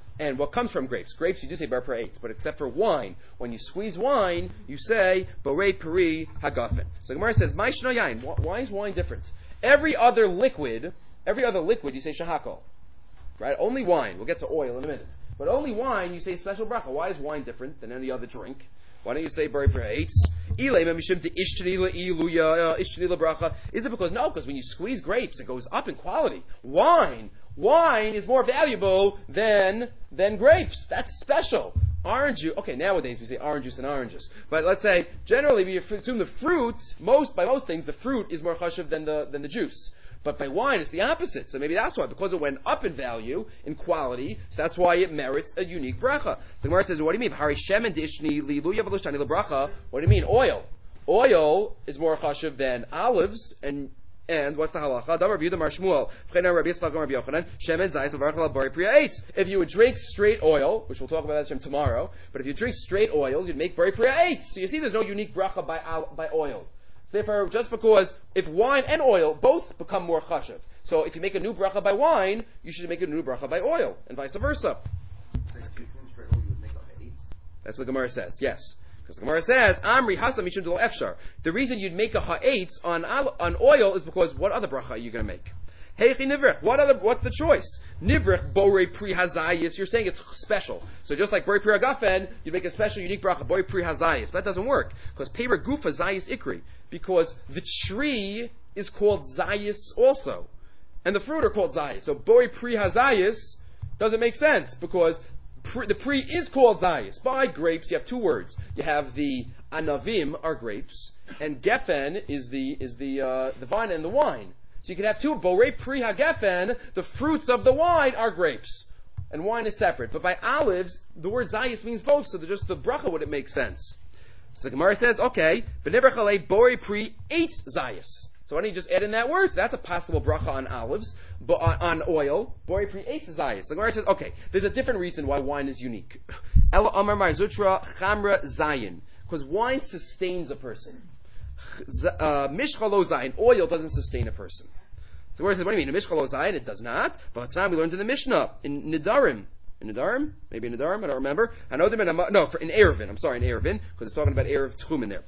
and what comes from grapes. Grapes, you do say bar per eitz, but except for wine, when you squeeze wine, you say borei peri hagafen. So Gemara says, "My shno yain." Why is wine different? Every other liquid, every other liquid, you say shahakol, right? Only wine. We'll get to oil in a minute, but only wine, you say special bracha. Why is wine different than any other drink? Why don't you say borei peri eitz? Is it because no? Because when you squeeze grapes, it goes up in quality. Wine. Wine is more valuable than than grapes. That's special. Orange juice. Okay, nowadays we say orange juice and oranges. But let's say generally we assume the fruit. Most by most things, the fruit is more chashuv than the than the juice. But by wine, it's the opposite. So maybe that's why, because it went up in value, in quality. So that's why it merits a unique bracha. So the Gemara says, "What do you mean? Hari shemen dishni liluya v'lushtani lebracha." What do you mean? Oil. Oil is more chashuv than olives and. And what's the halacha? If you would drink straight oil, which we'll talk about that tomorrow, but if you drink straight oil, you'd make borei priya eitz. So you see, there's no unique bracha by by oil. So therefore, just because if wine and oil both become more chashuv, so if you make a new bracha by wine, you should make a new bracha by oil, and vice versa. That's what the Gemara says. Yes. Because the Gemara says, Amri Hasam Mishum Delo Efshar. The reason you'd make a ha'etz on on oil is because what other bracha are you going to make? Heichi nivrich. What other? What's the choice? Nivrich borei pri hazayis. You're saying it's special. So just like borei pri hagafen, you make a special, unique bracha borei pri hazayis. But that doesn't work because peiber gufa zayis ikri. Because the tree is called zayis also, and the fruit are called zayis. So borei pri hazayis doesn't make sense because. Pre, the pre is called zayis. By grapes, you have two words. You have the anavim are grapes, and gefen is the is the uh, the vine and the wine. So you can have two. Borei pri hagefen, the fruits of the wine are grapes, and wine is separate. But by olives, the word zayis means both. So just the bracha wouldn't make sense. So the Gemara says, okay, v'nevrechale borei pri eitz zayis. So why don't you just add in that word? So that's a possible bracha on olives, but on, on oil, borei pri eitz zayis. The Gemara says, okay, there's a different reason why wine is unique. Ela amar mar zutra chamra zayin, because wine sustains a person. Mishchalo zayin, oil doesn't sustain a person. So the Gemara says, what do you mean? Mishchalo zayin, it does not. But it's time we learned in the Mishnah in Nidarim. In Nidarim, maybe in Nidarim, I don't remember. No, for, in Erevin. I'm sorry, in Erevin, because it's talking about Erev Tchum in there.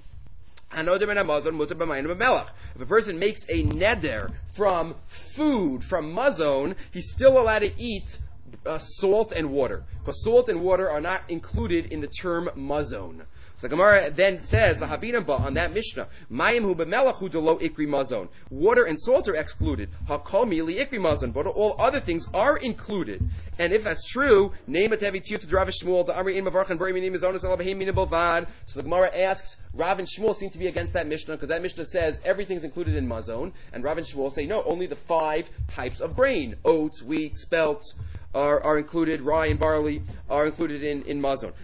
If a person makes a neder from food, from mazon, he's still allowed to eat uh, salt and water. Because salt and water are not included in the term mazon. So Gemara then says, the Habinaba on that Mishnah, Mayim hu b'melach delo ikri mazon. Water and salt are excluded. Hakol mili ikri mazon. But all other things are included. And if that's true, name it to Rav Shmuel, the Amri in Mavarchan Bari Minim Mizonos Alabahim Minim Bovad. So the Gemara asks, Rav and Shmuel seem to be against that Mishnah, because that Mishnah says everything's included in mazon, and Rav and Shmuel say no, only the five types of grain, oats, wheat, spelt, are, are included, rye and barley are included in, in mazon.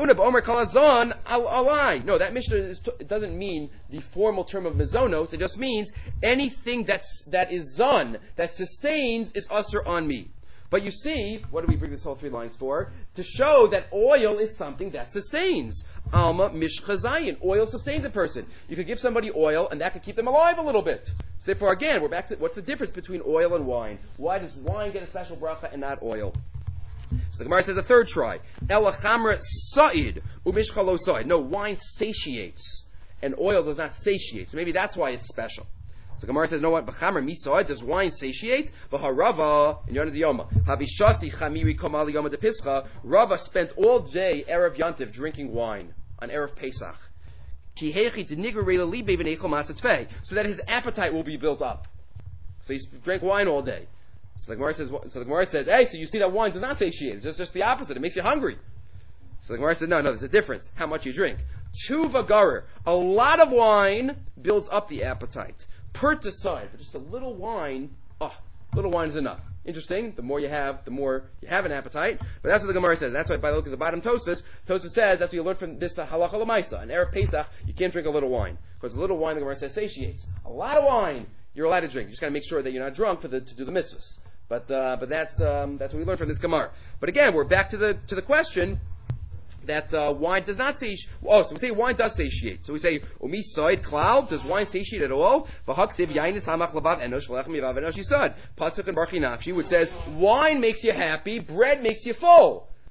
No, that Mishnah is t- it doesn't mean the formal term of mazonos, it just means anything that's, that is zon, that sustains, is usher on me. But you see, what do we bring this whole three lines for? To show that oil is something that sustains. Alma mishchazayin. Oil sustains a person. You could give somebody oil, and that could keep them alive a little bit. So therefore, again, we're back to what's the difference between oil and wine? Why does wine get a special bracha and not oil? So the Gemara says a third try. Ela chamra sa'id umishchalo sa'id. No, wine satiates, and oil does not satiate. So maybe that's why it's special. So Gemara says, no what? B'chamer misa'id, does wine satiate? V'harava, in Yonah Yoma, Havishasi chamiri komali Yoma de Pischa, Rava spent all day Erev Yantiv drinking wine on Erev Pesach. Ki hechi d'nigrei l'libe v'neichel matzah. So that his appetite will be built up. So he drank wine all day. So the Gemara says, so the Gemara says, hey, so you see that wine does not satiate. It's just, just the opposite. It makes you hungry. So the Gemara said, no, no, there's a difference. How much you drink. Tu v'garer. A lot of wine builds up the appetite. Per to side, but just a little wine, oh, little wine is enough. Interesting. The more you have, the more you have an appetite. But that's what the Gemara says. That's why by looking at the bottom Tosfos, Tosfos says that's what you learn from this uh, halacha l'maisa. On Erev Pesach, you can't drink a little wine. Because a little wine, the Gemara says, satiates. A lot of wine, you're allowed to drink. You just got to make sure that you're not drunk for the, to do the mitzvahs. But uh, but that's um, that's what we learn from this Gemara. But again, we're back to the to the question that uh, wine does not satiate. Oh, so we say wine does satiate. So we say, Umi soid cloud, does wine satiate at all? V'haksiv yainis hamach lavav enosh v'lechem yivav enosh yisad. Pasuk and Barchi Nafshi, which says, wine makes you happy, bread makes you full.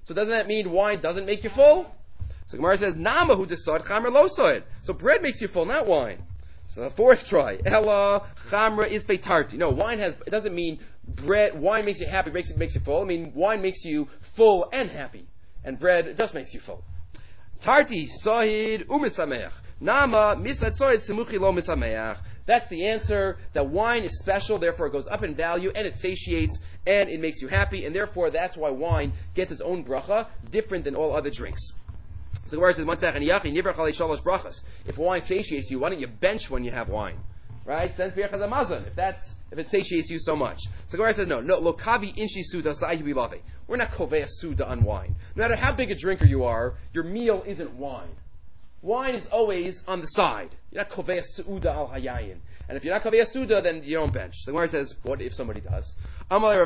So doesn't that mean wine doesn't make you full? So Gemara says, Nama hu desod chamra lo soid. So bread makes you full, not wine. So the fourth try, Ella chamra is beitarti. No, wine has, it doesn't mean bread, wine makes you happy, makes it makes you full. I mean, wine makes you full and happy. And bread just makes you full. Tarti sohid umisameach. Nama misad sohid simuchi lo misameach. That's the answer, that wine is special, therefore it goes up in value, and it satiates, and it makes you happy, and therefore that's why wine gets its own bracha, different than all other drinks. So the Gemara says, one second, brachas. If wine satiates you, why don't you bench when you have wine? Right? If that's, if it satiates you so much. So the Gemara says, no, no, lokavi inshi suda sa'ihi lave. We're not kovea suda on wine. No matter how big a drinker you are, your meal isn't wine. Wine is always on the side. You're not kovea suda al hayayin. And if you're not kovea suda, then you don't bench. The Gemara says, what if somebody does? What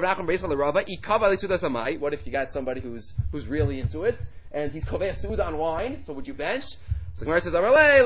if you got somebody who's who's really into it, and he's kovea suda on wine, so would you bench? So the Gemara says,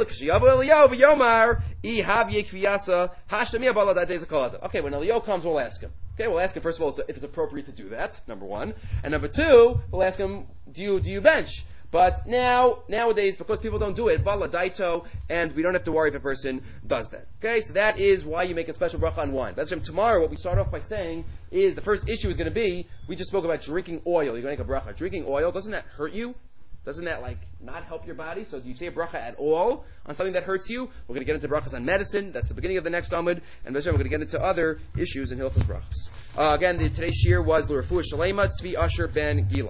okay, when Eliyahu comes, we'll ask him. Okay, we'll ask him, first of all, if it's appropriate to do that, number one. And number two, we'll ask him, do you do you bench? But now, nowadays, because people don't do it, bala daito, and we don't have to worry if a person does that. Okay, so that is why you make a special bracha on wine. But tomorrow, what we start off by saying is, the first issue is going to be, we just spoke about drinking oil. You're going to make a bracha. Drinking oil, doesn't that hurt you? Doesn't that, like, not help your body? So do you say a bracha at all on something that hurts you? We're going to get into brachas on medicine. That's the beginning of the next Amud. And we're going to get into other issues in Hilchos Brachas. Uh, again, the, today's shir was L'Refuah Shalema, Tzvi Asher ben Gila.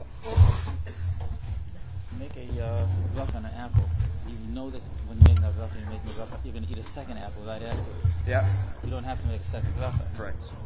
Make a uh, bracha on an apple. You know that when you're making a bracha, you're making a bracha, you're going to eat a second apple right afterwards. Yeah. You don't have to make a second bracha. Correct.